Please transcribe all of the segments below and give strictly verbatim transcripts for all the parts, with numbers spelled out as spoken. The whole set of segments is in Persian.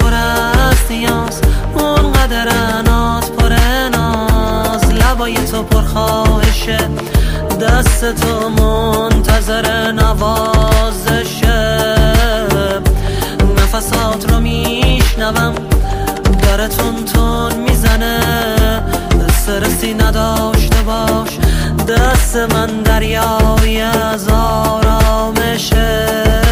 پر از نیاز، اونقدر انات پر ناز، لبای تو پر خواهشه، دست تو منتظر نوازشه، نفسات رو میشنوم داره تون تون میزنه، استرسی نداشته باش، دست من دریای از آرامشه.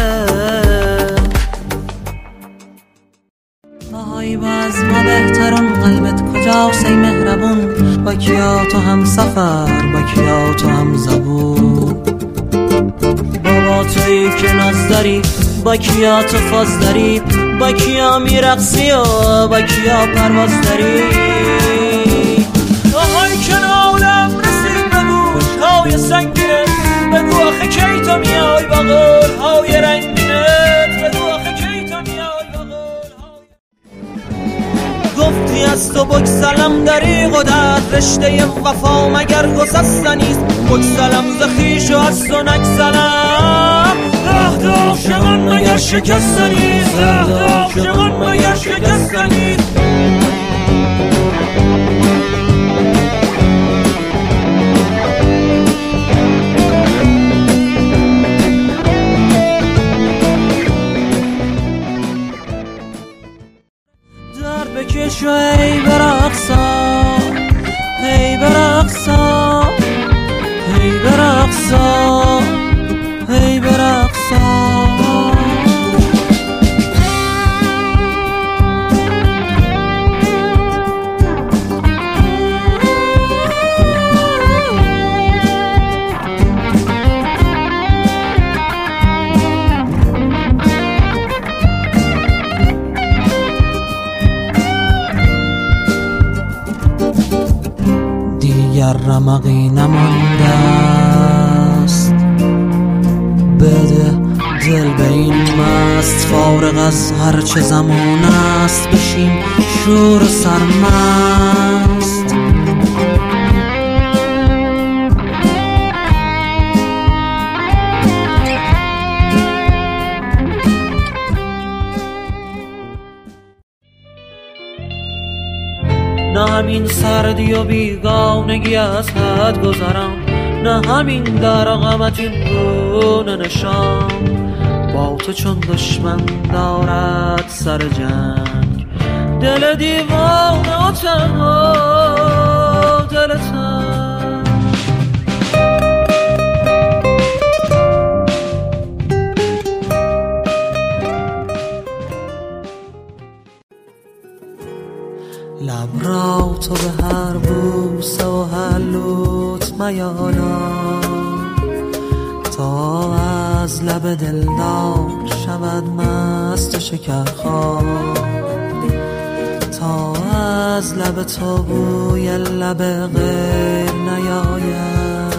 آهای با از ما بهترون، قلبت کجاست ای مهربون، با کیا تو هم سفر، با کیا تو هم زبون، بابا تویی که ناز داری، با کیا تو فاز داری، با کیا میرقصی و با کیا پرواز داری. آهای که نالم رسید به گوش های سنگینه، بگو آخه کی تو میای با قول های رنگینت، بگو آخه کی تو میای با قول های. گفتی از تو بگسلم دریغ و درد، رشته وفا مگر گسستنیست، بگسلم ز خویش و از تو نگسلم، عهد عاشقان مگر شکستنیست، عهد عاشقان مگر شکستنیست. درد بکش و ای برقصا، ای برقصا، ای برقصا، ای برقصا. دیگر رمقی نمانده است، بده دل به این مست، فارغ از هر چه زمان است، بشیم شور و سرمست. نه همین سردی و بیگانگی از حد گذرم، نه همین در غمت این گونه نشان، با تو چون دشمن دارد سر جنگ، دل دیوانه و تنها دل تنگ. لب را تو به هر بوسه و هر لطف میالا، تا از لب دلدار شود مست شکرخوار، تا از لب تو بوی لب غیر نیاید،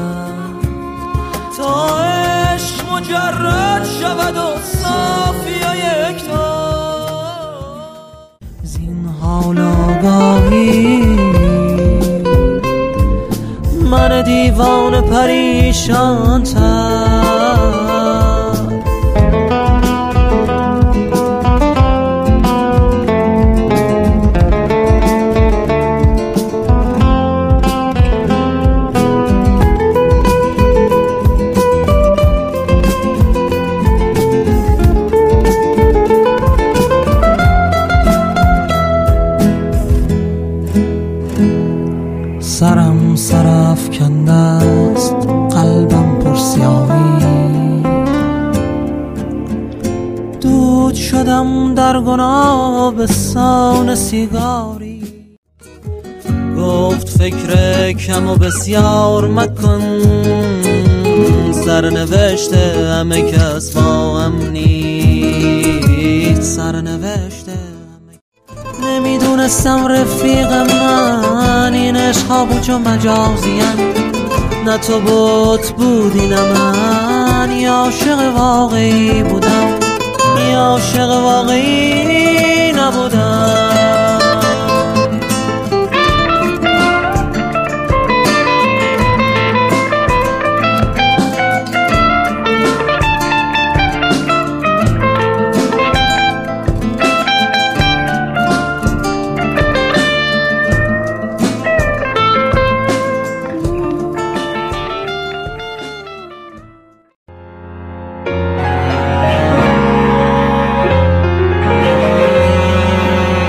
تا عشق مجرد شود و صافی و یکتا. زین حال آگاهی من دیوان پریشان تر، سرم سرافکنده است قلبم پر سیاهی، دود شدم در گناه به سان سیگاری. گفت فکر کم و بسیار مکن، سرنوشته همه کس با هم نیست، سرنوشته نمیدونستم رفیق من این عشقا بود و مجازیم، نه تو بوت بودی نه من، یا عاشق واقعی بودم یا عاشق واقعی نبودم.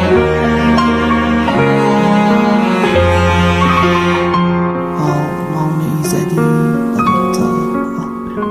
آرمان ایزدی و دوتا آر.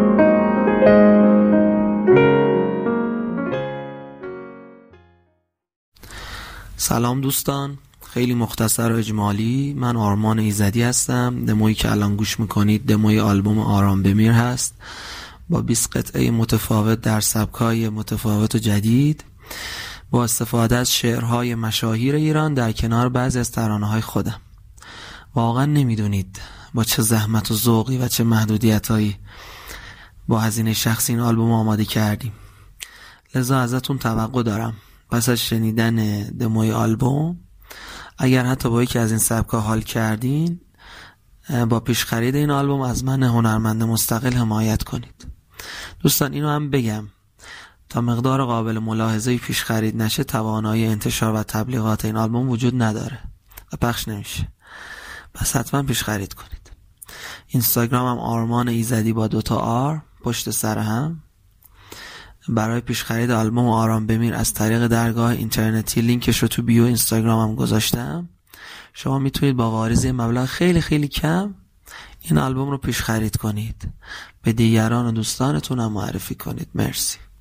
سلام دوستان، خیلی مختصر و اجمالی. من آرمان ایزدی هستم. دمویی که الان گوش میکنید دموی آلبوم آرام بمیر هست با بیست قطعه متفاوت در سبک‌های متفاوت و جدید، با استفاده از شعرهای مشاهیر ایران در کنار بعضی از ترانه‌های خودم. واقعا نمیدونید با چه زحمت و ذوقی و چه محدودیتایی با هزینه شخصی این آلبوم آماده کردیم. لذا ازتون توقع دارم پس از شنیدن دموی آلبوم، اگر حتی با یکی از این سبک‌ها حال کردین، با پیش خرید این آلبوم از من هنرمند مستقل حمایت کنید. دوستان اینو هم بگم، تا مقدار قابل ملاحظه‌ای پیش خرید نشه توانایی انتشار و تبلیغات این آلبوم وجود نداره و پخش نمیشه. پس حتما پیش خرید کنید. اینستاگرامم آرمان ایزدی با دوتا آر پشت سر هم. برای پیش خرید آلبوم آرام بمیر از طریق درگاه اینترنتی لینکش رو تو بیو اینستاگرامم گذاشتم. شما میتونید با واریزی مبلغ خیلی خیلی کم این آلبوم رو پیش خرید کنید، به دیگران و دوستانتون هم معرفی کنید. مرسی.